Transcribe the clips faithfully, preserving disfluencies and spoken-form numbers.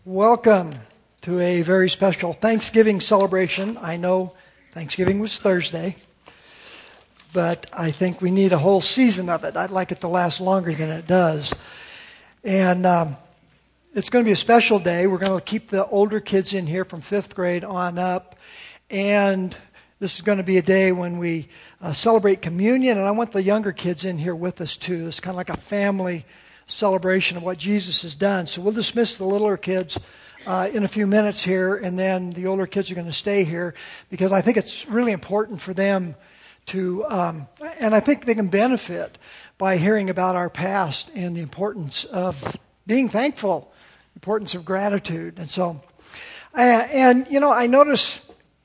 Welcome to a very special Thanksgiving celebration. I know Thanksgiving was Thursday, but I think we need a whole season of it. I'd like it to last longer than it does. And um, it's going to be a special day. We're going to keep the older kids in here from fifth grade on up. And this is going to be a day when we uh, celebrate communion. And I want the younger kids in here with us too. It's kind of like a family celebration of what Jesus has done. So we'll dismiss the littler kids uh, in a few minutes here, and then the older kids are going to stay here because I think it's really important for them to, um, and I think they can benefit by hearing about our past and the importance of being thankful, the importance of gratitude. And so, uh, and you know, I notice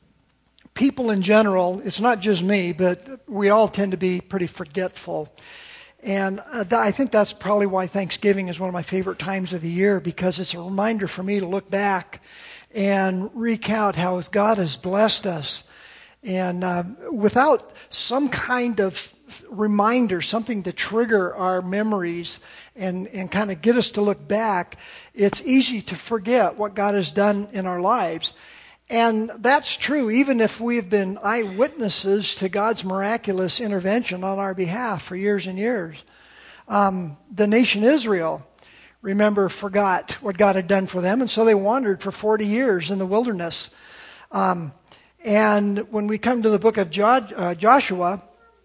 people in general, it's not just me, but we all tend to be pretty forgetful. And uh, I think that's probably why Thanksgiving is one of my favorite times of the year, because it's a reminder for me to look back and recount how God has blessed us. And uh, without some kind of reminder, something to trigger our memories and, and kind of get us to look back, it's easy to forget what God has done in our lives. And that's true even if we've been eyewitnesses to God's miraculous intervention on our behalf for years and years. Um, the nation Israel, remember, forgot what God had done for them, and so they wandered for forty years in the wilderness. Um, and when we come to the book of jo- uh, Joshua,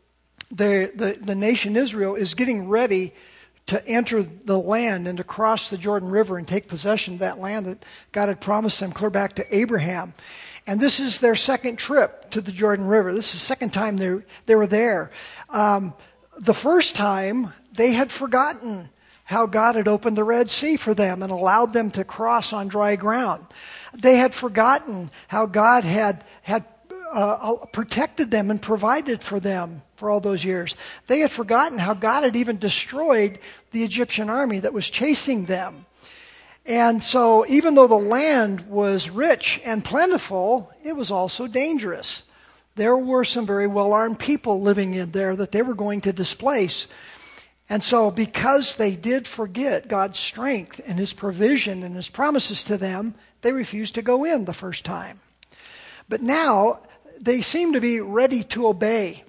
the, the, the nation Israel is getting ready to enter the land and to cross the Jordan River and take possession of that land that God had promised them clear back to Abraham. And this is their second trip to the Jordan River. This is the second time they, they were there. Um, the first time, they had forgotten how God had opened the Red Sea for them and allowed them to cross on dry ground. They had forgotten how God had had Uh, protected them and provided for them for all those years. They had forgotten how God had even destroyed the Egyptian army that was chasing them. And so even though the land was rich and plentiful, it was also dangerous. There were some very well-armed people living in there that they were going to displace. And so because they did forget God's strength and His provision and His promises to them, they refused to go in the first time. But now they seem to be ready to obey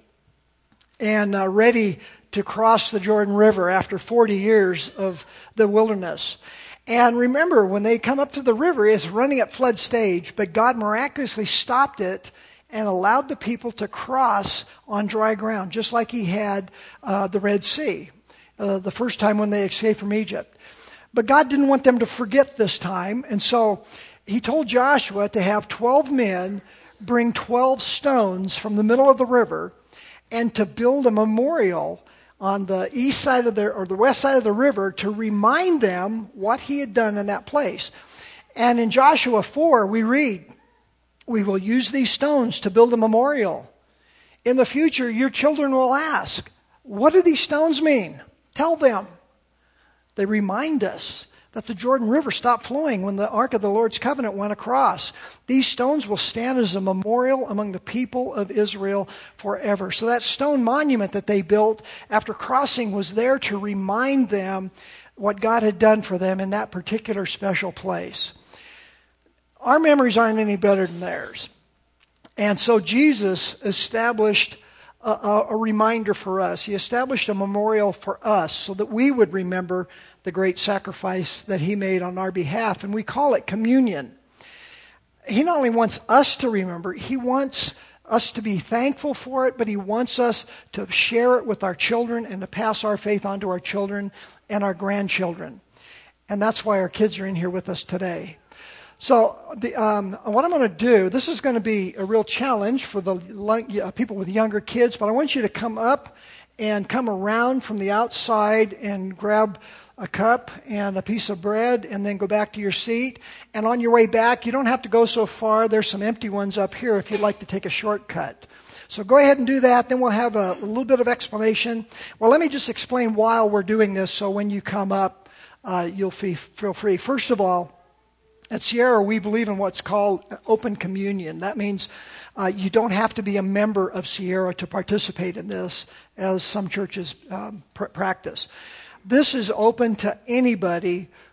and uh, ready to cross the Jordan River after forty years of the wilderness. And remember, when they come up to the river, it's running at flood stage, but God miraculously stopped it and allowed the people to cross on dry ground, just like He had uh, the Red Sea, uh, the first time when they escaped from Egypt. But God didn't want them to forget this time, and so He told Joshua to have twelve men bring twelve stones from the middle of the river and to build a memorial on the east side of the, or the west side of the river to remind them what He had done in that place. And in Joshua four, we read, "We will use these stones to build a memorial. In the future, your children will ask, 'What do these stones mean?' Tell them." They remind us that the Jordan River stopped flowing when the Ark of the Lord's Covenant went across. These stones will stand as a memorial among the people of Israel forever. So that stone monument that they built after crossing was there to remind them what God had done for them in that particular special place. Our memories aren't any better than theirs. And so Jesus established a, a, a reminder for us. He established a memorial for us so that we would remember the great sacrifice that He made on our behalf, and we call it communion. He not only wants us to remember, He wants us to be thankful for it, but He wants us to share it with our children and to pass our faith on to our children and our grandchildren. And that's why our kids are in here with us today. So the, um, what I'm going to do, this is going to be a real challenge for the uh, people with younger kids, but I want you to come up and come around from the outside and grab a cup and a piece of bread and then go back to your seat. And on your way back, you don't have to go so far. There's some empty ones up here if you'd like to take a shortcut. So go ahead and do that. Then we'll have a, a little bit of explanation. Well, let me just explain why we're doing this so when you come up, uh, you'll feel, feel free. First of all, at Sierra, we believe in what's called open communion. That means uh, you don't have to be a member of Sierra to participate in this, as some churches um, pr- practice. This is open to anybody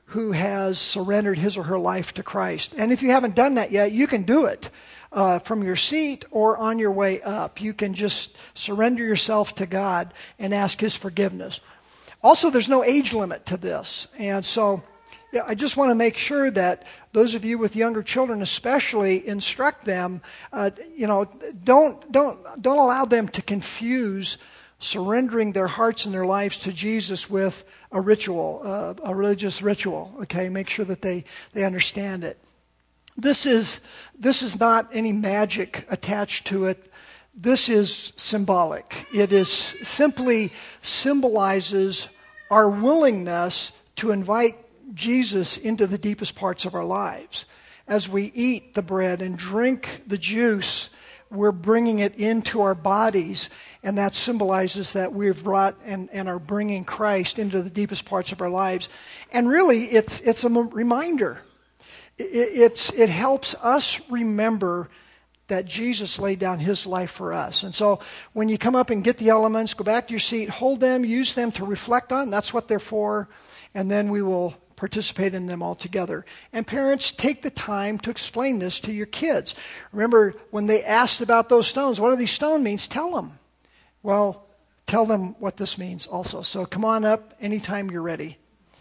who has surrendered his or her life to Christ. And if you haven't done that yet, you can do it uh, from your seat or on your way up. You can just surrender yourself to God and ask his forgiveness. Also, there's no age limit to this. And so yeah, I just want to make sure that those of you with younger children especially instruct them, uh, you know, don't, don't, don't allow them to confuse surrendering their hearts and their lives to Jesus with a ritual, uh, a religious ritual. Okay, make sure that they, they understand it. This is, this is not any magic attached to it. This is symbolic. It is simply symbolizes our willingness to invite Jesus into the deepest parts of our lives. As we eat the bread and drink the juice, we're bringing it into our bodies, and that symbolizes that we've brought and, and are bringing Christ into the deepest parts of our lives. And really, it's it's a reminder. It, it's it helps us remember that Jesus laid down his life for us. And so when you come up and get the elements, go back to your seat, hold them, use them to reflect on. That's what they're for. And then we will participate in them all together. And parents, take the time to explain this to your kids. Remember, when they asked about those stones, what do these stones mean? Tell them. Well, tell them what this means also. So come on up anytime you're ready.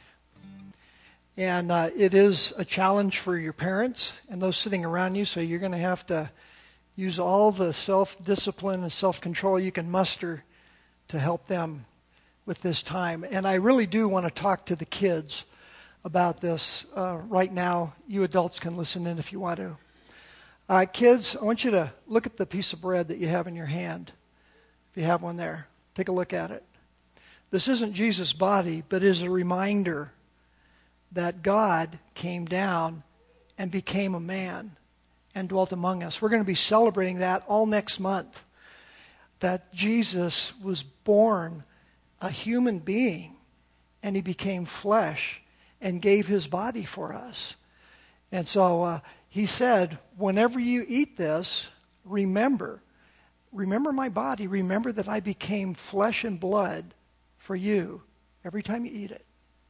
And uh, it is a challenge for your parents and those sitting around you, so you're going to have to use all the self-discipline and self-control you can muster to help them with this time. And I really do want to talk to the kids about this uh, right now. You adults can listen in if you want to. Uh, kids, I want you to look at the piece of bread that you have in your hand. If you have one there, take a look at it. This isn't Jesus' body, but is a reminder that God came down and became a man and dwelt among us. We're going to be celebrating that all next month, that Jesus was born a human being and he became flesh and gave his body for us. And so uh, he said, whenever you eat this, remember, remember my body, remember that I became flesh and blood for you every time you eat it.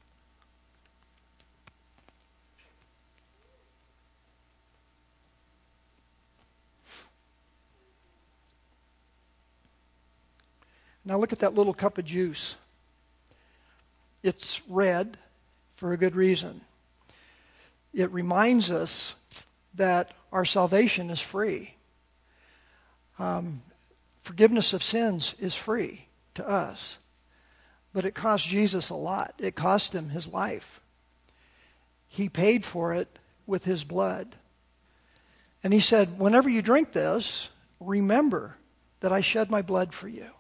Now look at that little cup of juice. It's red for a good reason. It reminds us that our salvation is free. Um, forgiveness of sins is free to us. But it cost Jesus a lot. It cost him his life. He paid for it with his blood. And he said, whenever you drink this, remember that I shed my blood for you.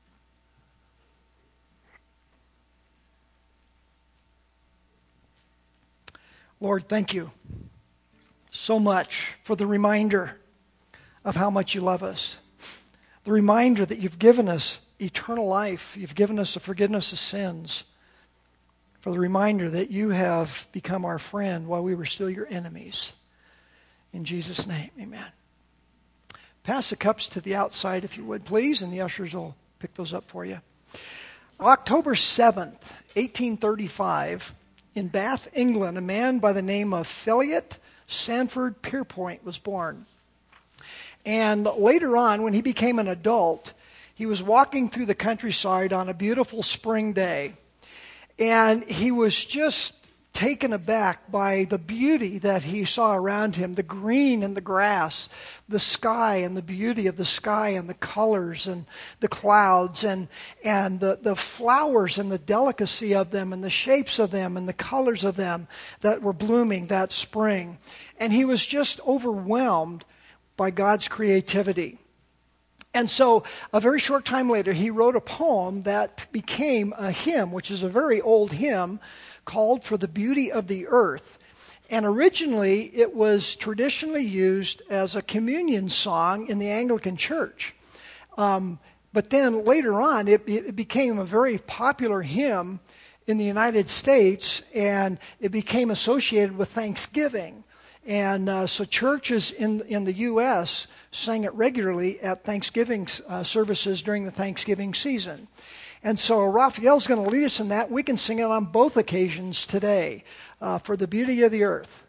Lord, thank you so much for the reminder of how much you love us. The reminder that you've given us eternal life. You've given us the forgiveness of sins. For the reminder that you have become our friend while we were still your enemies. In Jesus' name, amen. Pass the cups to the outside if you would, please, and the ushers will pick those up for you. October seventh, eighteen thirty-five, in Bath, England, a man by the name of Philip Sanford Pierpoint was born. And later on, when he became an adult, he was walking through the countryside on a beautiful spring day. And he was just taken aback by the beauty that he saw around him, the green in the grass, the sky and the beauty of the sky and the colors and the clouds and, and the, the flowers and the delicacy of them and the shapes of them and the colors of them that were blooming that spring. And he was just overwhelmed by God's creativity. And so a very short time later, he wrote a poem that became a hymn, which is a very old hymn, called For the Beauty of the Earth. And originally, it was traditionally used as a communion song in the Anglican Church. Um, but then later on, it, it became a very popular hymn in the United States, and it became associated with Thanksgiving. And uh, so churches in in the U S sang it regularly at Thanksgiving uh, services during the Thanksgiving season. And so Raphael's going to lead us in that. We can sing it on both occasions today uh, for the beauty of the earth.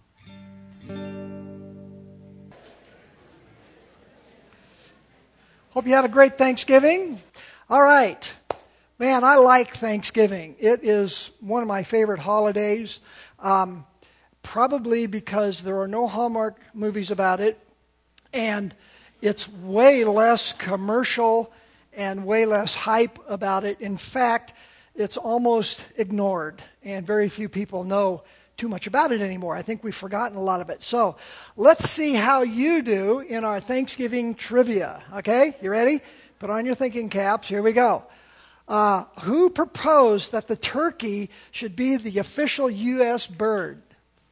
Hope you had a great Thanksgiving. All right. Man, I like Thanksgiving. It is one of my favorite holidays, um, probably because there are no Hallmark movies about it, and it's way less commercial and way less hype about it. In fact, it's almost ignored, and very few people know too much about it anymore. I think we've forgotten a lot of it. So let's see how you do in our Thanksgiving trivia. Okay, you ready? Put on your thinking caps. Here we go. Uh, who proposed that the turkey should be the official U S bird?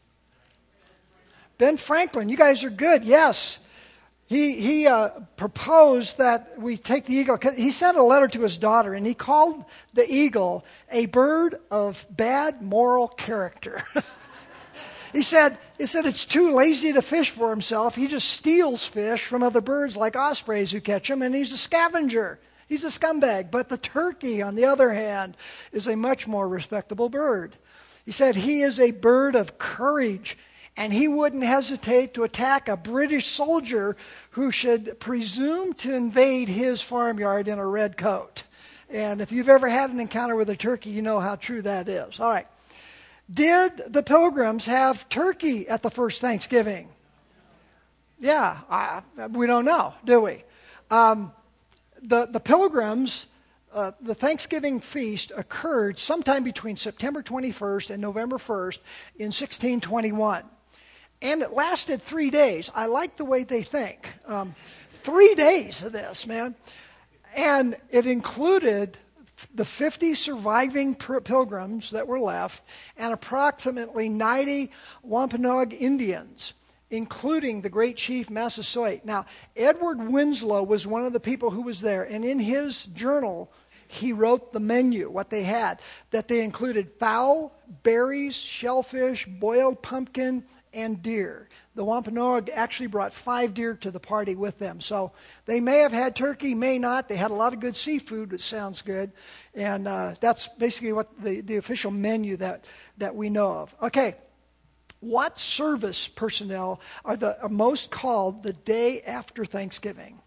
Ben Franklin. You guys are good. Yes. He, he uh, proposed that we take the eagle. He sent a letter to his daughter, and he called the eagle a bird of bad moral character. He said, he said it's too lazy to fish for himself. He just steals fish from other birds like ospreys who catch them, and he's a scavenger. He's a scumbag. But the turkey, on the other hand, is a much more respectable bird. He said he is a bird of courage, and he wouldn't hesitate to attack a British soldier who should presume to invade his farmyard in a red coat. And if you've ever had an encounter with a turkey, you know how true that is. All right. Did the Pilgrims have turkey at the first Thanksgiving? Yeah, I, we don't know, do we? Um, the, the Pilgrims, uh, the Thanksgiving feast occurred sometime between September twenty-first and November first in sixteen twenty-one. And it lasted three days. I like the way they think. Um, three days of this, man. And it included the fifty surviving pilgrims that were left and approximately ninety Wampanoag Indians, including the great chief Massasoit. Now, Edward Winslow was one of the people who was there, and in his journal, he wrote the menu, what they had, that they included fowl, berries, shellfish, boiled pumpkin, and deer. The Wampanoag actually brought five deer to the party with them. So they may have had turkey, may not. They had a lot of good seafood, which sounds good. And uh, that's basically what the, the official menu that, that we know of. Okay, what service personnel are the are most called the day after Thanksgiving?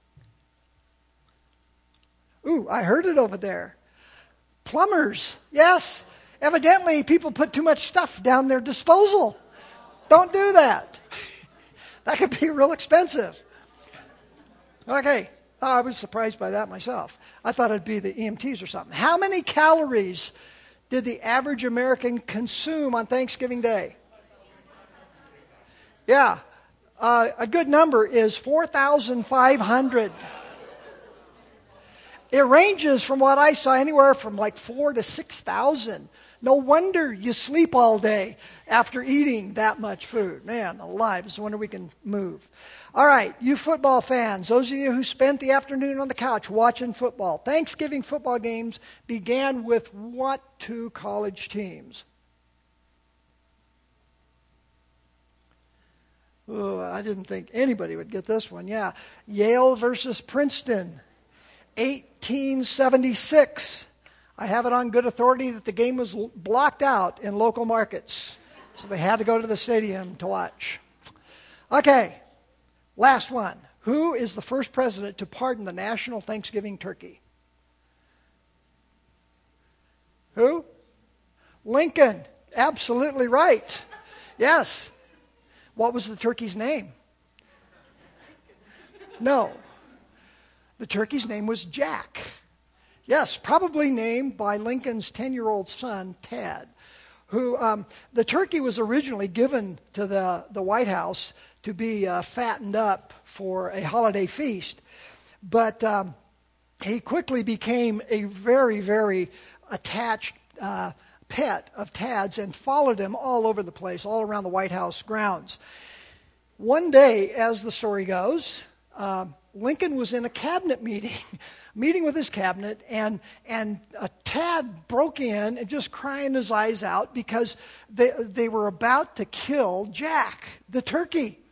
Ooh, I heard it over there. Plumbers, yes. Evidently, people put too much stuff down their disposal. Don't do that. That could be real expensive. Okay. Oh, I was surprised by that myself. I thought it'd be the E M Ts or something. How many calories did the average American consume on Thanksgiving Day? Yeah. Uh, a good number is four thousand five hundred. It ranges from what I saw anywhere from like four to six thousand. No wonder you sleep all day after eating that much food. Man, alive, it's a wonder we can move. All right, you football fans, those of you who spent the afternoon on the couch watching football, Thanksgiving football games began with what two college teams? Oh, I didn't think anybody would get this one. Yeah, Yale versus Princeton, eighteen seventy-six. I have it on good authority that the game was blocked out in local markets. So they had to go to the stadium to watch. Okay, last one. Who is the first president to pardon the national Thanksgiving turkey? Who? Lincoln. Absolutely right. Yes. What was the turkey's name? No. The turkey's name was Jack. Yes, probably named by Lincoln's ten-year-old son, Tad, who um, the turkey was originally given to the, the White House to be uh, fattened up for a holiday feast. But um, he quickly became a very, very attached uh, pet of Tad's and followed him all over the place, all around the White House grounds. One day, as the story goes, uh, Lincoln was in a cabinet meeting, meeting with his cabinet, and and a Tad broke in and just crying his eyes out because they they were about to kill Jack, the turkey.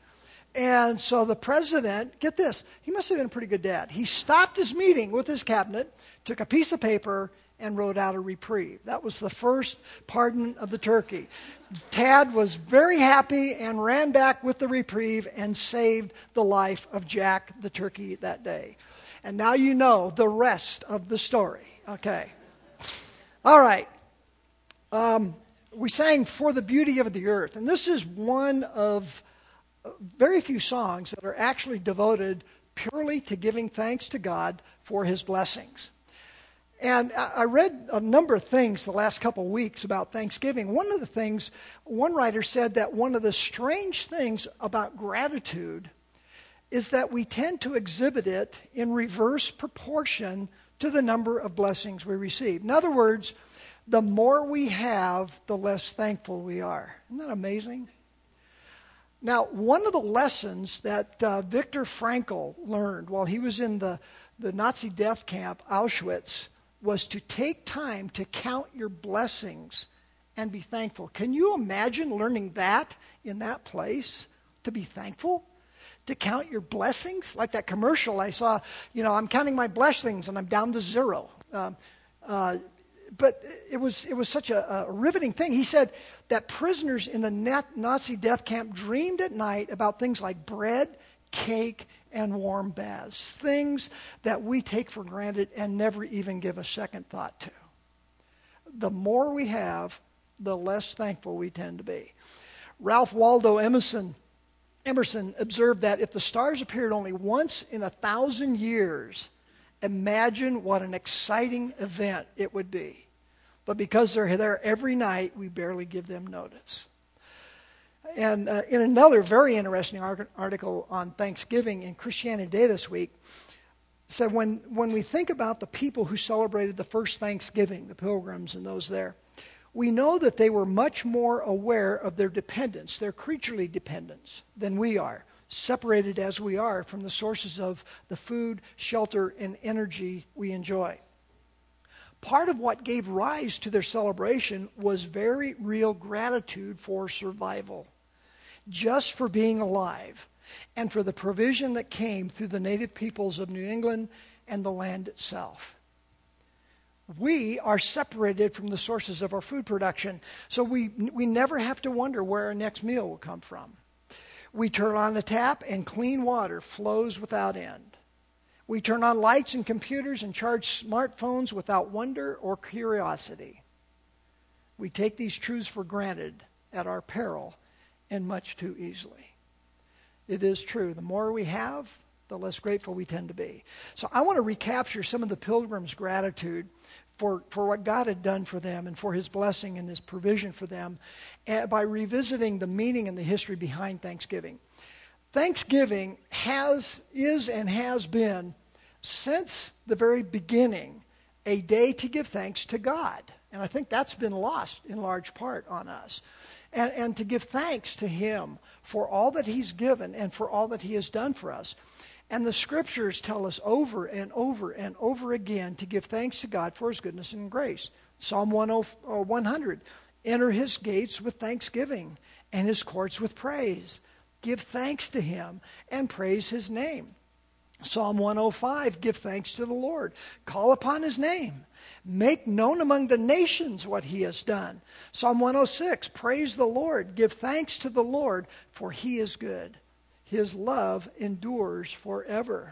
And so the president, get this, he must have been a pretty good dad. He stopped his meeting with his cabinet, took a piece of paper, and wrote out a reprieve. That was the first pardon of the turkey. Tad was very happy and ran back with the reprieve and saved the life of Jack the turkey that day. And now you know the rest of the story. Okay. All right. Um, we sang For the Beauty of the Earth. And this is one of very few songs that are actually devoted purely to giving thanks to God for his blessings. And I read a number of things the last couple of weeks about Thanksgiving. One of the things, one writer said that one of the strange things about gratitude is that we tend to exhibit it in reverse proportion to the number of blessings we receive. In other words, the more we have, the less thankful we are. Isn't that amazing? Now, one of the lessons that uh, Viktor Frankl learned while he was in the, the Nazi death camp, Auschwitz, was to take time to count your blessings and be thankful. Can you imagine learning that in that place? To be thankful? To count your blessings? Like that commercial I saw, you know, I'm counting my blessings and I'm down to zero. Um, uh, but it was it was such a, a riveting thing. He said that prisoners in the Nazi death camp dreamed at night about things like bread, cake, and warm baths, things that we take for granted and never even give a second thought to. The more we have, the less thankful we tend to be. Ralph Waldo Emerson, Emerson observed that if the stars appeared only once in a thousand years, imagine what an exciting event it would be. But because they're there every night, we barely give them notice. And uh, in another very interesting article on Thanksgiving in Christianity Today this week, said when, when we think about the people who celebrated the first Thanksgiving, the pilgrims and those there, we know that they were much more aware of their dependence, their creaturely dependence, than we are, separated as we are from the sources of the food, shelter, and energy we enjoy. Part of what gave rise to their celebration was very real gratitude for survival, just for being alive, and for the provision that came through the native peoples of New England and the land itself. We are separated from the sources of our food production, so we, we never have to wonder where our next meal will come from. We turn on the tap and clean water flows without end. We turn on lights and computers and charge smartphones without wonder or curiosity. We take these truths for granted at our peril and much too easily. It is true. The more we have, the less grateful we tend to be. So I want to recapture some of the pilgrims' gratitude for, for what God had done for them and for his blessing and his provision for them by revisiting the meaning and the history behind Thanksgiving. Thanksgiving has, is and has been, since the very beginning, a day to give thanks to God. And I think that's been lost in large part on us. And, and to give thanks to him for all that he's given and for all that he has done for us. And the scriptures tell us over and over and over again to give thanks to God for his goodness and grace. Psalm one hundred, enter his gates with thanksgiving and his courts with praise. Give thanks to him and praise his name. Psalm one oh five, give thanks to the Lord. Call upon his name. Make known among the nations what he has done. Psalm one oh six, praise the Lord. Give thanks to the Lord, for he is good. His love endures forever.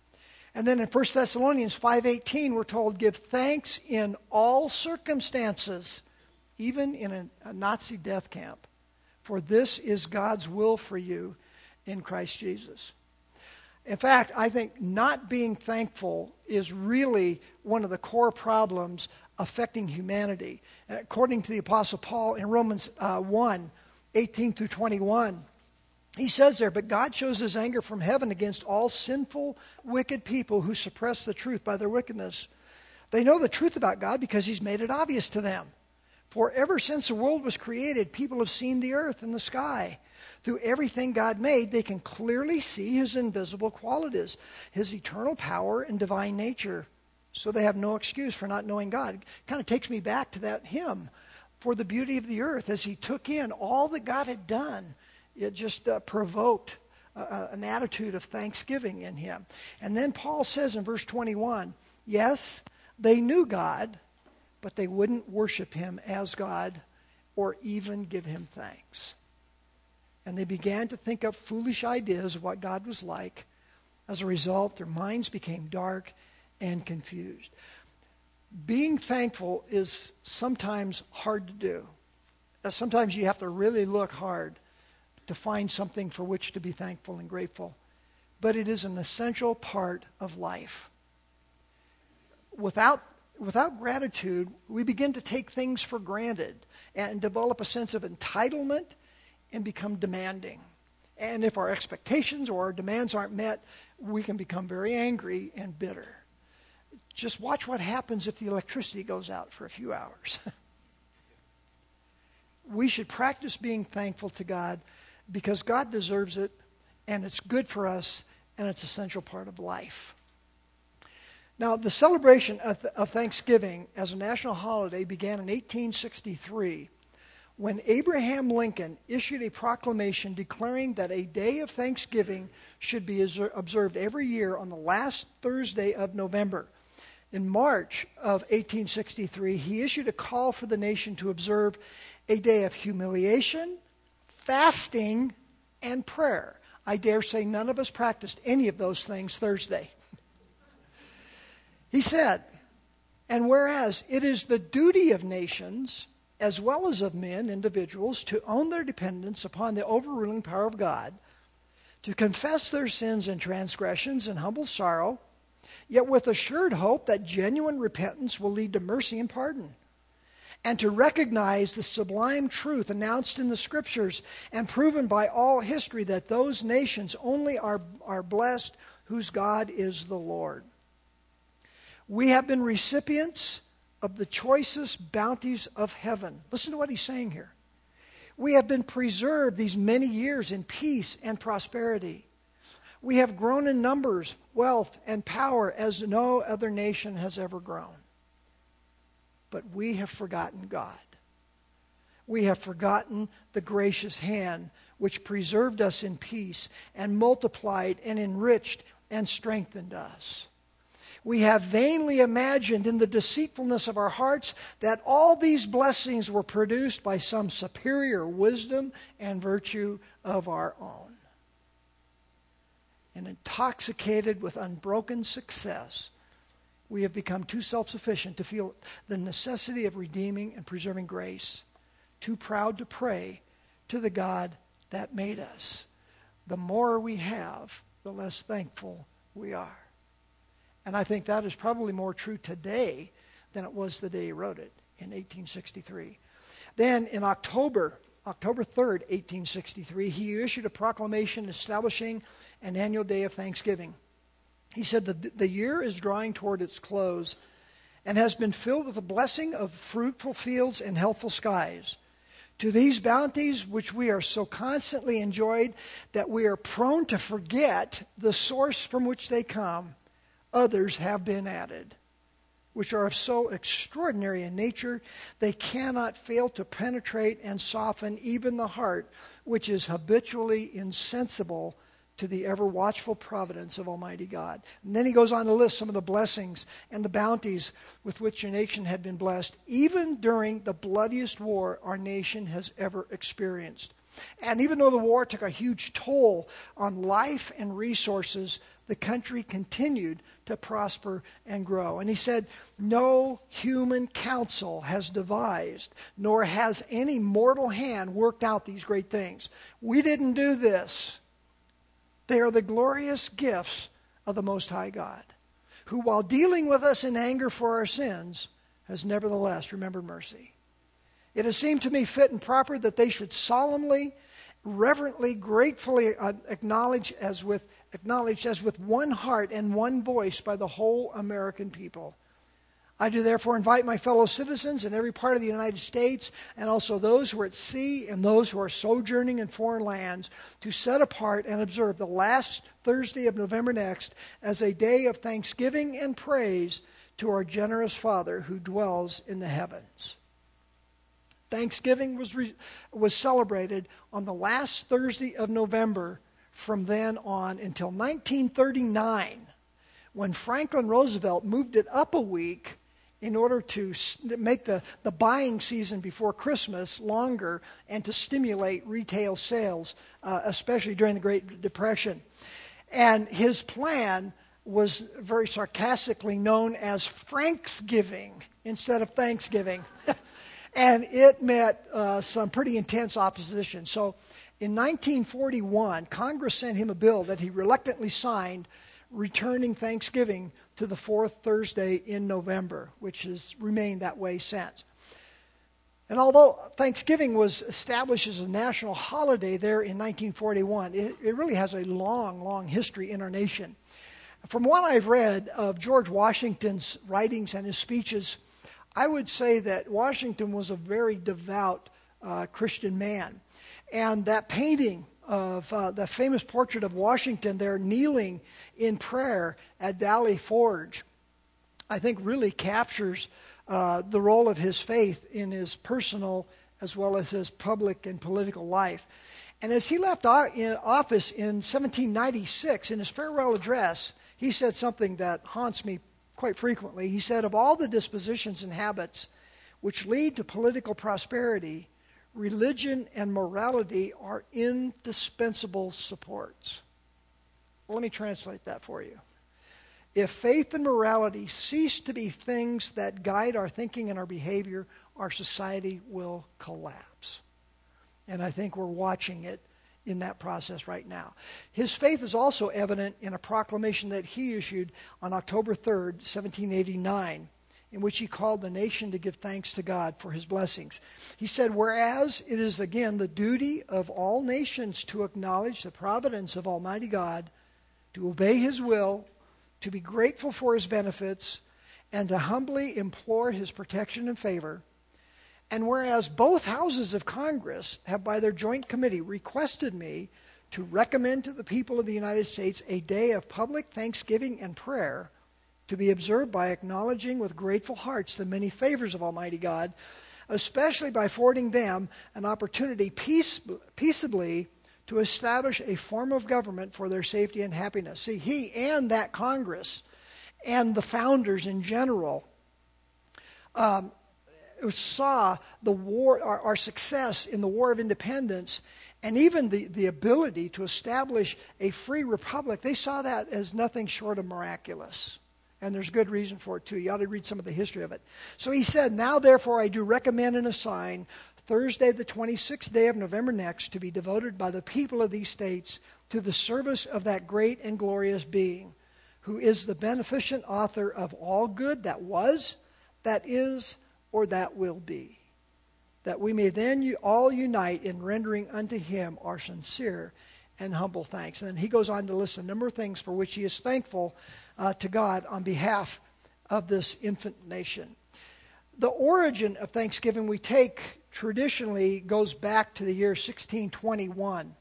And then in First Thessalonians five eighteen, we're told, give thanks in all circumstances, even in a, a Nazi death camp. For this is God's will for you in Christ Jesus. In fact, I think not being thankful is really one of the core problems affecting humanity. According to the Apostle Paul in Romans uh, one, eighteen through twenty-one, he says there, but God shows his anger from heaven against all sinful, wicked people who suppress the truth by their wickedness. They know the truth about God because he's made it obvious to them. For ever since the world was created, people have seen the earth and the sky. Through everything God made, they can clearly see his invisible qualities, his eternal power and divine nature. So they have no excuse for not knowing God. It kind of takes me back to that hymn, For the Beauty of the Earth. As he took in all that God had done, it just uh, provoked uh, an attitude of thanksgiving in him. And then Paul says in verse twenty-one, yes, they knew God, but they wouldn't worship him as God or even give him thanks. And they began to think up foolish ideas of what God was like. As a result, their minds became dark and confused. Being thankful is sometimes hard to do. Uh, Sometimes you have to really look hard to find something for which to be thankful and grateful. But it is an essential part of life. Without, without gratitude, we begin to take things for granted and develop a sense of entitlement and become demanding. And if our expectations or our demands aren't met, we can become very angry and bitter. Just watch what happens if the electricity goes out for a few hours. We should practice being thankful to God because God deserves it, and it's good for us, and it's an essential part of life. Now, the celebration of, of Thanksgiving as a national holiday began in eighteen sixty-three when Abraham Lincoln issued a proclamation declaring that a day of Thanksgiving should be observed every year on the last Thursday of November. In March of eighteen sixty-three, he issued a call for the nation to observe a day of humiliation, fasting, and prayer. I dare say none of us practiced any of those things Thursday. He said, and whereas it is the duty of nations, as well as of men, individuals, to own their dependence upon the overruling power of God, to confess their sins and transgressions in humble sorrow, yet with assured hope that genuine repentance will lead to mercy and pardon, and to recognize the sublime truth announced in the Scriptures and proven by all history that those nations only are, are blessed whose God is the Lord. We have been recipients of the choicest bounties of heaven. Listen to what he's saying here. We have been preserved these many years in peace and prosperity. We have grown in numbers, wealth, and power as no other nation has ever grown. But we have forgotten God. We have forgotten the gracious hand which preserved us in peace and multiplied and enriched and strengthened us. We have vainly imagined in the deceitfulness of our hearts that all these blessings were produced by some superior wisdom and virtue of our own. And intoxicated with unbroken success, we have become too self-sufficient to feel the necessity of redeeming and preserving grace, too proud to pray to the God that made us. The more we have, the less thankful we are. And I think that is probably more true today than it was the day he wrote it in eighteen sixty-three. Then in October, October third, eighteen sixty-three, he issued a proclamation establishing an annual day of Thanksgiving. He said that the year is drawing toward its close and has been filled with the blessing of fruitful fields and healthful skies. To these bounties which we are so constantly enjoyed that we are prone to forget the source from which they come, others have been added, which are of so extraordinary in nature, they cannot fail to penetrate and soften even the heart, which is habitually insensible to the ever-watchful providence of Almighty God. And then he goes on to list some of the blessings and the bounties with which your nation had been blessed, even during the bloodiest war our nation has ever experienced. And even though the war took a huge toll on life and resources, the country continued to prosper and grow. And he said, no human counsel has devised, nor has any mortal hand worked out these great things. We didn't do this. They are the glorious gifts of the Most High God, who while dealing with us in anger for our sins, has nevertheless remembered mercy. It has seemed to me fit and proper that they should solemnly, reverently, gratefully acknowledge as with acknowledged as with one heart and one voice by the whole American people. I do therefore invite my fellow citizens in every part of the United States, and also those who are at sea and those who are sojourning in foreign lands, to set apart and observe the last Thursday of November next as a day of thanksgiving and praise to our generous Father who dwells in the heavens. Thanksgiving was, re- was celebrated on the last Thursday of November from then on until nineteen thirty-nine, when Franklin Roosevelt moved it up a week in order to make the, the buying season before Christmas longer and to stimulate retail sales, uh, especially during the Great Depression. And his plan was very sarcastically known as Franksgiving instead of Thanksgiving. And it met uh, some pretty intense opposition. So in nineteen forty-one, Congress sent him a bill that he reluctantly signed, returning Thanksgiving to the fourth Thursday in November, which has remained that way since. And although Thanksgiving was established as a national holiday there in nineteen forty-one, it, it really has a long, long history in our nation. From what I've read of George Washington's writings and his speeches, I would say that Washington was a very devout uh, Christian man. And that painting of uh, the famous portrait of Washington there kneeling in prayer at Valley Forge, I think really captures uh, the role of his faith in his personal as well as his public and political life. And as he left office in seventeen ninety-six, in his farewell address, he said something that haunts me quite frequently. He said, "Of all the dispositions and habits which lead to political prosperity, religion and morality are indispensable supports." Well, let me translate that for you. If faith and morality cease to be things that guide our thinking and our behavior, our society will collapse. And I think we're watching it in that process right now. His faith is also evident in a proclamation that he issued on October third, seventeen eighty-nine, in which he called the nation to give thanks to God for his blessings. He said, "Whereas it is again the duty of all nations to acknowledge the providence of Almighty God, to obey his will, to be grateful for his benefits, and to humbly implore his protection and favor, and whereas both houses of Congress have by their joint committee requested me to recommend to the people of the United States a day of public thanksgiving and prayer, to be observed by acknowledging with grateful hearts the many favors of Almighty God, especially by affording them an opportunity peace, peaceably to establish a form of government for their safety and happiness." See, he and that Congress and the founders in general um, saw the war, our, our success in the War of Independence, and even the, the ability to establish a free republic. They saw that as nothing short of miraculous. And there's good reason for it, too. You ought to read some of the history of it. So he said, "Now, therefore, I do recommend and assign Thursday, the twenty-sixth day of November next, to be devoted by the people of these states to the service of that great and glorious being, who is the beneficent author of all good that was, that is, or that will be, that we may then all unite in rendering unto him our sincere and humble thanks." And then he goes on to list a number of things for which he is thankful uh, to God on behalf of this infant nation. The origin of Thanksgiving, we take traditionally, goes back to the year sixteen twenty-one.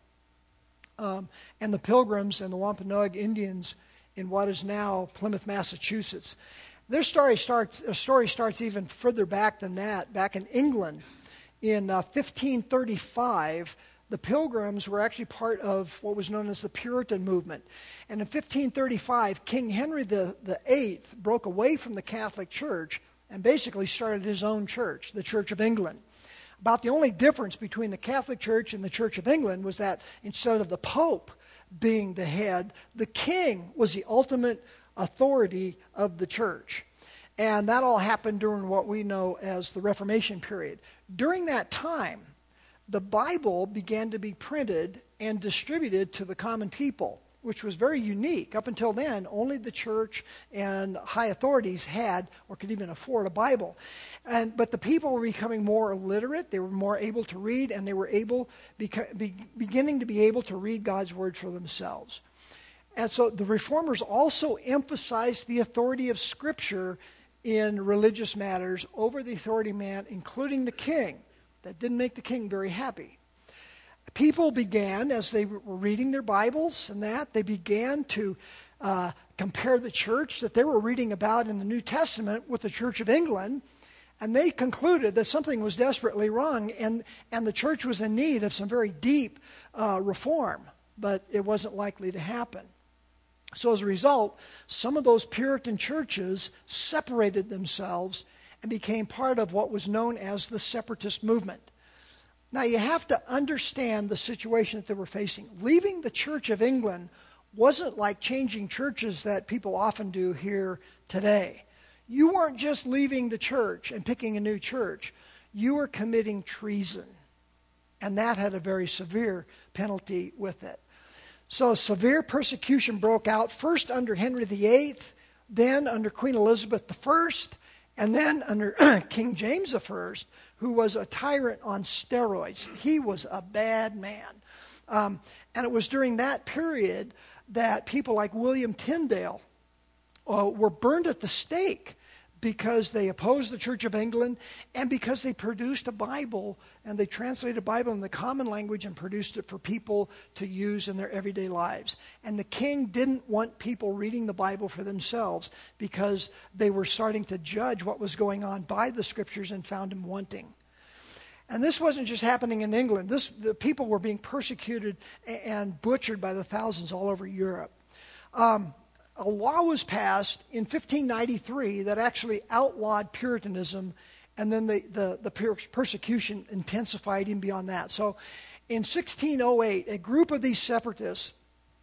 Um, and the Pilgrims and the Wampanoag Indians in what is now Plymouth, Massachusetts. Their story starts, a story starts even further back than that. Back in England, in uh, fifteen thirty-five, the Pilgrims were actually part of what was known as the Puritan movement. And in fifteen thirty-five, King Henry the, the Eighth broke away from the Catholic Church and basically started his own church, the Church of England. About the only difference between the Catholic Church and the Church of England was that instead of the Pope being the head, the king was the ultimate authority of the church. And that all happened during what we know as the Reformation period. During that time, the Bible began to be printed and distributed to the common people, which was very unique. Up until then, only the church and high authorities had or could even afford a Bible. And but the people were becoming more illiterate, they were more able to read, and they were able beca- be, beginning to be able to read God's word for themselves. And so the Reformers also emphasized the authority of Scripture in religious matters over the authority of man, including the king. That didn't make the king very happy. People began, as they were reading their Bibles and that, they began to uh, compare the church that they were reading about in the New Testament with the Church of England, and they concluded that something was desperately wrong, and, and the church was in need of some very deep uh, reform. but it wasn't likely to happen. So as a result, some of those Puritan churches separated themselves and became part of what was known as the separatist movement. Now you have to understand the situation that they were facing. Leaving the Church of England wasn't like changing churches that people often do here today. You weren't just leaving the church and picking a new church. You were committing treason. And that had a very severe penalty with it. So severe persecution broke out, first under Henry the Eighth, then under Queen Elizabeth the First, and then under King James the First, who was a tyrant on steroids. He was a bad man. Um, and it was during that period that people like William Tyndale uh, were burned at the stake because they opposed the Church of England and because they produced a Bible and they translated a Bible in the common language and produced it for people to use in their everyday lives. And the king didn't want people reading the Bible for themselves because they were starting to judge what was going on by the scriptures and found him wanting. And this wasn't just happening in England. This, the people were being persecuted and butchered by the thousands all over Europe. Um, a law was passed in fifteen ninety-three that actually outlawed Puritanism, and then the, the, the persecution intensified even beyond that. So in sixteen oh eight, a group of these separatists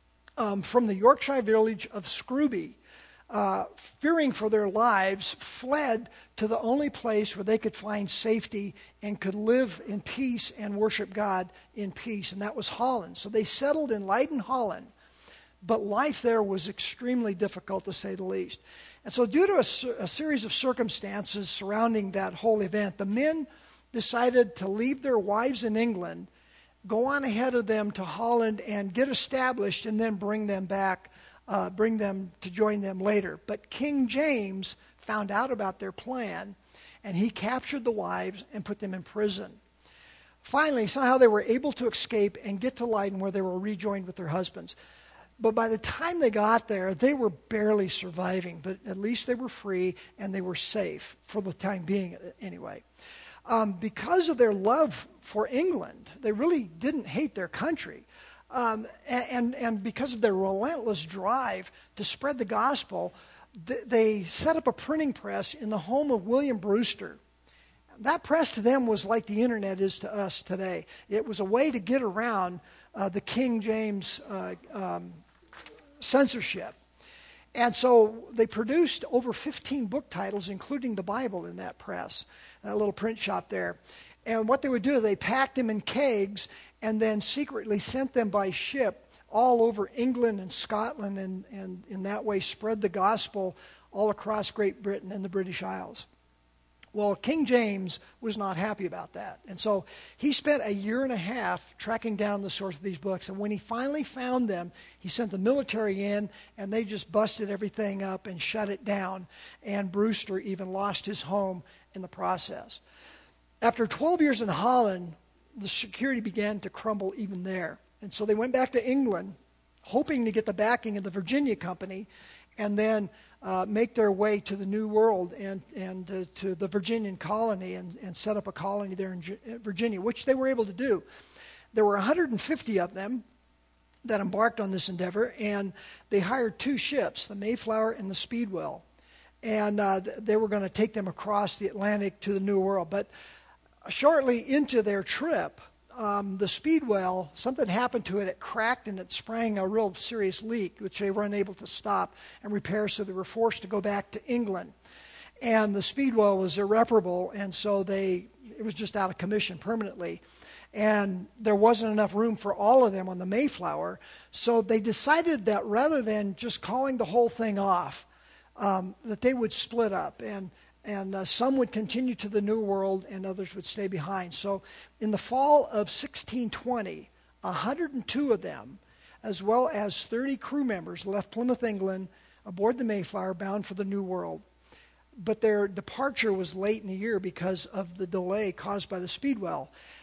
um, from the Yorkshire village of Scrooby, uh, fearing for their lives, fled to the only place where they could find safety and could live in peace and worship God in peace, and that was Holland. So they settled in Leiden, Holland. But life there was extremely difficult, to say the least. And so due to a, a series of circumstances surrounding that whole event, the men decided to leave their wives in England, go on ahead of them to Holland and get established, and then bring them back, uh, bring them to join them later. But King James found out about their plan, and he captured the wives and put them in prison. Finally, somehow they were able to escape and get to Leiden, where they were rejoined with their husbands. But by the time they got there, they were barely surviving. But at least they were free and they were safe, for the time being anyway. Um, because of their love for England, they really didn't hate their country. Um, and, and because of their relentless drive to spread the gospel, th- they set up a printing press in the home of William Brewster. That press to them was like the internet is to us today. It was a way to get around uh, the King James uh, um, censorship. And so they produced over fifteen book titles, including the Bible, in that press, that little print shop there. And what they would do, they packed them in kegs and then secretly sent them by ship all over England and Scotland, and, and in that way spread the gospel all across Great Britain and the British Isles. Well, King James was not happy about that. And so he spent a year and a half tracking down the source of these books. And when he finally found them, he sent the military in, and they just busted everything up and shut it down. And Brewster even lost his home in the process. After twelve years in Holland, the security began to crumble even there. And so they went back to England, hoping to get the backing of the Virginia Company, and then Uh, make their way to the New World and, and uh, to the Virginian colony and, and set up a colony there in G- Virginia, which they were able to do. There were one hundred fifty of them that embarked on this endeavor, and they hired two ships, the Mayflower and the Speedwell. And uh, they were going to take them across the Atlantic to the New World. But shortly into their trip, Um, the Speedwell, something happened to it. It cracked and it sprang a real serious leak, which they were unable to stop and repair, so they were forced to go back to England. And the Speedwell was irreparable, and so they it was just out of commission permanently. And there wasn't enough room for all of them on the Mayflower, so they decided that rather than just calling the whole thing off, um, that they would split up, and And uh, some would continue to the New World and others would stay behind. So in the fall of sixteen twenty, one hundred two of them, as well as thirty crew members, left Plymouth, England, aboard the Mayflower, bound for the New World. But their departure was late in the year because of the delay caused by the Speedwell.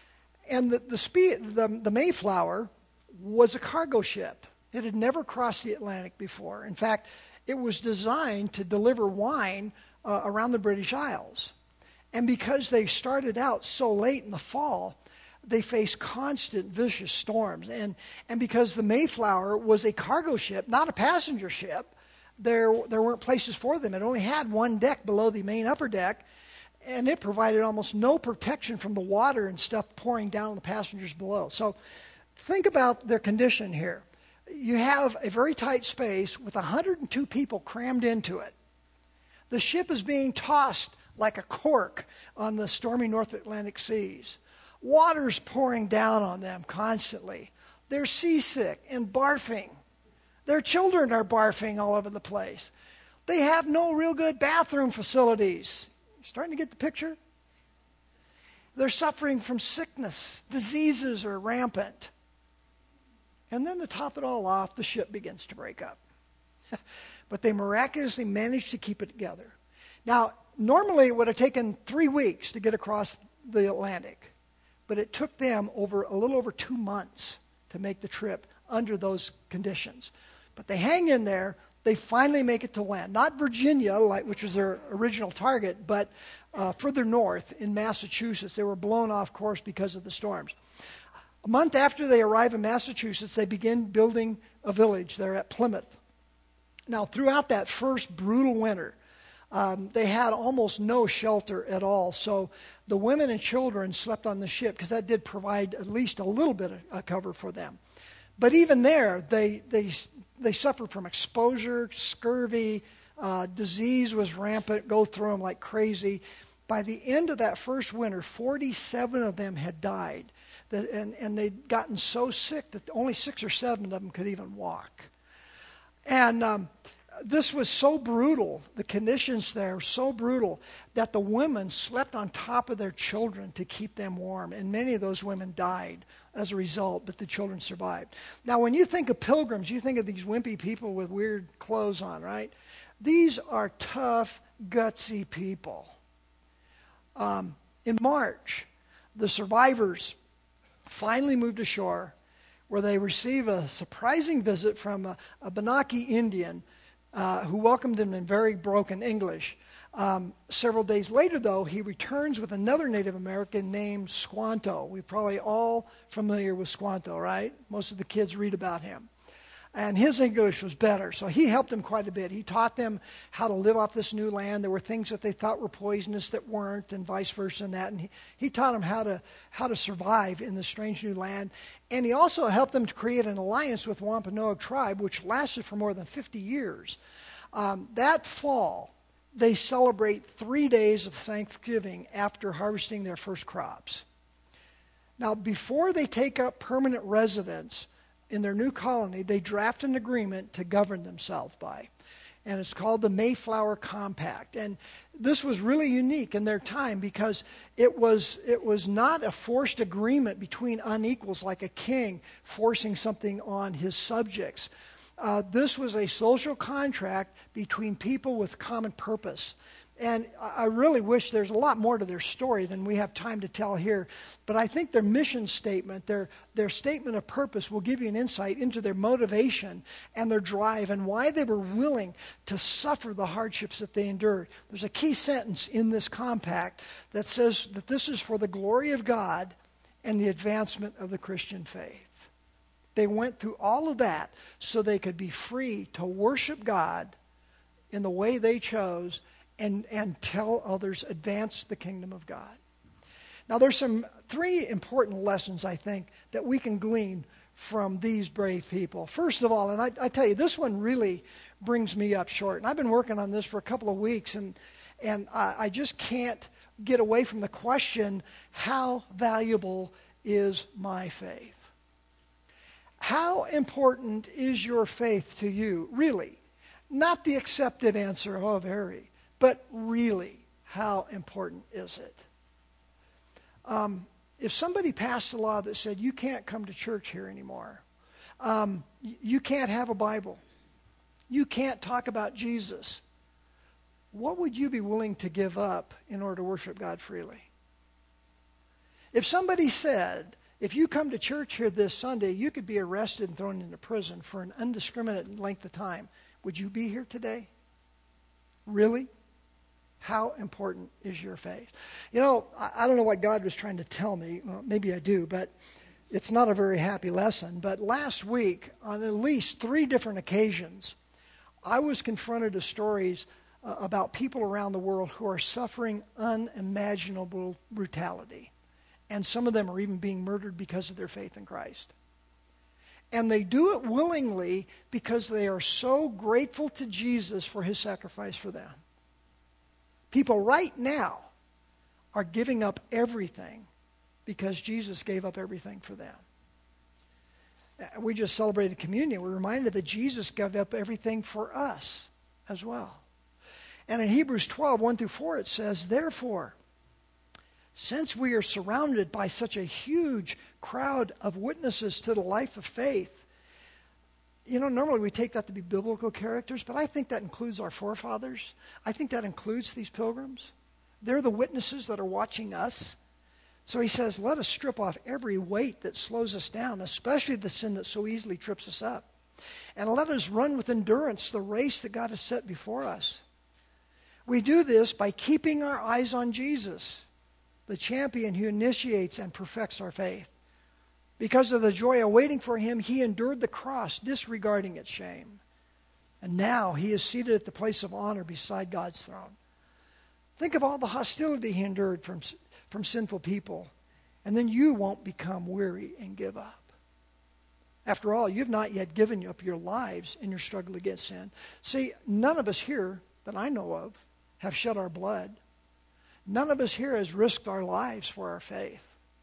And the, the, speed, the, the Mayflower was a cargo ship. It had never crossed the Atlantic before. In fact, it was designed to deliver wine Uh, around the British Isles. And because they started out so late in the fall, they faced constant vicious storms. And, and because the Mayflower was a cargo ship, not a passenger ship, there, there weren't places for them. It only had one deck below the main upper deck, and it provided almost no protection from the water and stuff pouring down on the passengers below. So think about their condition here. You have a very tight space with one hundred two people crammed into it. The ship is being tossed like a cork on the stormy North Atlantic seas. Water's pouring down on them constantly. They're seasick and barfing. Their children are barfing all over the place. They have no real good bathroom facilities. Starting to get the picture? They're suffering from sickness. Diseases are rampant. And then to top it all off, the ship begins to break up. But they miraculously managed to keep it together. Now, normally it would have taken three weeks to get across the Atlantic. But it took them over a little over two months to make the trip under those conditions. But they hang in there. They finally make it to land. Not Virginia, like, which was their original target, but uh, further north in Massachusetts. They were blown off course because of the storms. A month after they arrive in Massachusetts, they begin building a village there at Plymouth. Now, throughout that first brutal winter, um, they had almost no shelter at all. So the women and children slept on the ship because that did provide at least a little bit of uh, cover for them. But even there, they they they suffered from exposure, scurvy, uh, disease was rampant, go through them like crazy. By the end of that first winter, forty-seven of them had died. The, and, and they'd gotten so sick that only six or seven of them could even walk. And um, this was so brutal, the conditions there were so brutal, that the women slept on top of their children to keep them warm. And many of those women died as a result, but the children survived. Now, when you think of pilgrims, you think of these wimpy people with weird clothes on, right? These are tough, gutsy people. Um, in March, the survivors finally moved ashore, where they receive a surprising visit from a, a Benaki Indian uh, who welcomed them in very broken English. Um, several days later, though, he returns with another Native American named Squanto. We're probably all familiar with Squanto, right? Most of the kids read about him. And his English was better, so he helped them quite a bit. He taught them how to live off this new land. There were things that they thought were poisonous that weren't, and vice versa and that. And he, he taught them how to how to survive in this strange new land. And he also helped them to create an alliance with the Wampanoag tribe, which lasted for more than fifty years. Um, that fall, they celebrate three days of Thanksgiving after harvesting their first crops. Now, before they take up permanent residence in their new colony, they draft an agreement to govern themselves by. And it's called the Mayflower Compact. And this was really unique in their time because it was it was not a forced agreement between unequals like a king forcing something on his subjects. Uh, this was a social contract between people with common purpose. And I really wish there's a lot more to their story than we have time to tell here. But I think their mission statement, their, their statement of purpose will give you an insight into their motivation and their drive and why they were willing to suffer the hardships that they endured. There's a key sentence in this compact that says that this is for the glory of God and the advancement of the Christian faith. They went through all of that so they could be free to worship God in the way they chose and, and tell others, advance the kingdom of God. Now, there's some three important lessons, I think, that we can glean from these brave people. First of all, and I, I tell you, this one really brings me up short. And I've been working on this for a couple of weeks, and, and I, I just can't get away from the question, how valuable is my faith? How important is your faith to you, really? Not the accepted answer, oh, very. But really, how important is it? Um, if somebody passed a law that said you can't come to church here anymore, um, you can't have a Bible, you can't talk about Jesus, what would you be willing to give up in order to worship God freely? If somebody said, if you come to church here this Sunday, you could be arrested and thrown into prison for an indiscriminate length of time, would you be here today? Really? How important is your faith? You know, I, I don't know what God was trying to tell me. Well, maybe I do, but it's not a very happy lesson. But last week, on at least three different occasions, I was confronted with stories uh, about people around the world who are suffering unimaginable brutality. And some of them are even being murdered because of their faith in Christ. And they do it willingly because they are so grateful to Jesus for his sacrifice for them. People right now are giving up everything because Jesus gave up everything for them. We just celebrated communion. We're reminded that Jesus gave up everything for us as well. And in Hebrews twelve, one through four, it says, therefore, since we are surrounded by such a huge crowd of witnesses to the life of faith, you know, normally we take that to be biblical characters, but I think that includes our forefathers. I think that includes these pilgrims. They're the witnesses that are watching us. So he says, let us strip off every weight that slows us down, especially the sin that so easily trips us up. And let us run with endurance the race that God has set before us. We do this by keeping our eyes on Jesus, the champion who initiates and perfects our faith. Because of the joy awaiting for him, he endured the cross, disregarding its shame. And now he is seated at the place of honor beside God's throne. Think of all the hostility he endured from, from sinful people. And then you won't become weary and give up. After all, you've not yet given up your lives in your struggle against sin. See, none of us here that I know of have shed our blood. None of us here has risked our lives for our faith.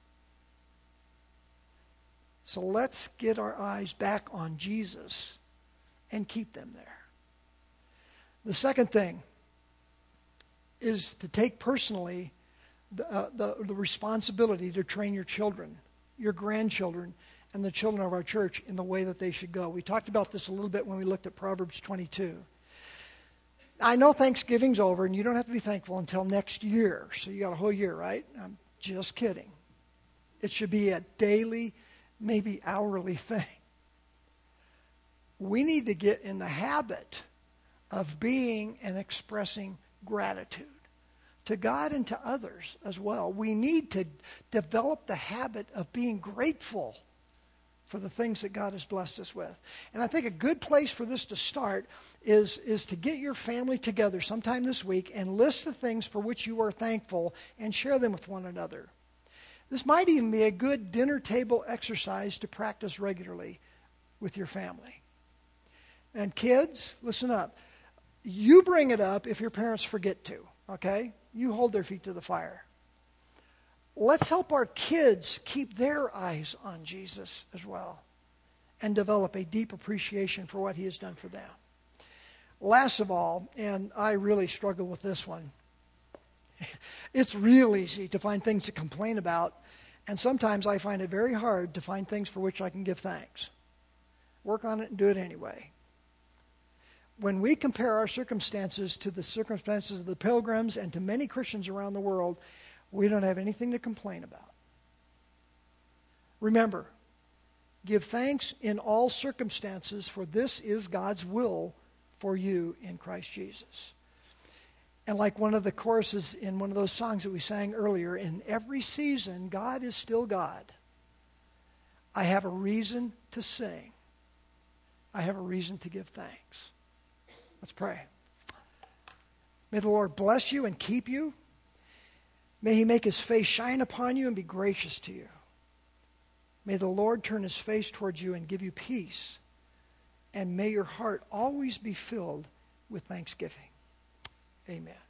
So let's get our eyes back on Jesus and keep them there. The second thing is to take personally the, uh, the, the responsibility to train your children, your grandchildren, and the children of our church in the way that they should go. We talked about this a little bit when we looked at Proverbs twenty-two. I know Thanksgiving's over, and you don't have to be thankful until next year. So you got a whole year, right? I'm just kidding. It should be a daily, maybe hourly thing. We need to get in the habit of being and expressing gratitude to God and to others as well. We need to develop the habit of being grateful for the things that God has blessed us with. And I think a good place for this to start is, is to get your family together sometime this week and list the things for which you are thankful and share them with one another. This might even be a good dinner table exercise to practice regularly with your family. And kids, listen up. You bring it up if your parents forget to, okay? You hold their feet to the fire. Let's help our kids keep their eyes on Jesus as well and develop a deep appreciation for what he has done for them. Last of all, and I really struggle with this one, it's real easy to find things to complain about, and sometimes I find it very hard to find things for which I can give thanks. Work on it and do it anyway. When we compare our circumstances to the circumstances of the pilgrims and to many Christians around the world, we don't have anything to complain about. Remember, give thanks in all circumstances, for this is God's will for you in Christ Jesus. And like one of the choruses in one of those songs that we sang earlier, in every season, God is still God. I have a reason to sing. I have a reason to give thanks. Let's pray. May the Lord bless you and keep you. May he make his face shine upon you and be gracious to you. May the Lord turn his face towards you and give you peace. And may your heart always be filled with thanksgiving. Amen.